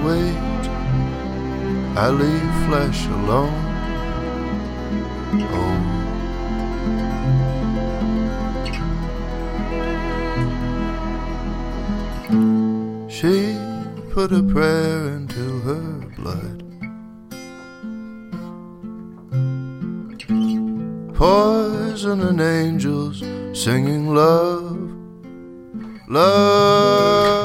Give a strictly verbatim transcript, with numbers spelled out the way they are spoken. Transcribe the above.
wait, I leave flesh alone. Oh, she put a prayer into her blood, poison and angels singing love, love.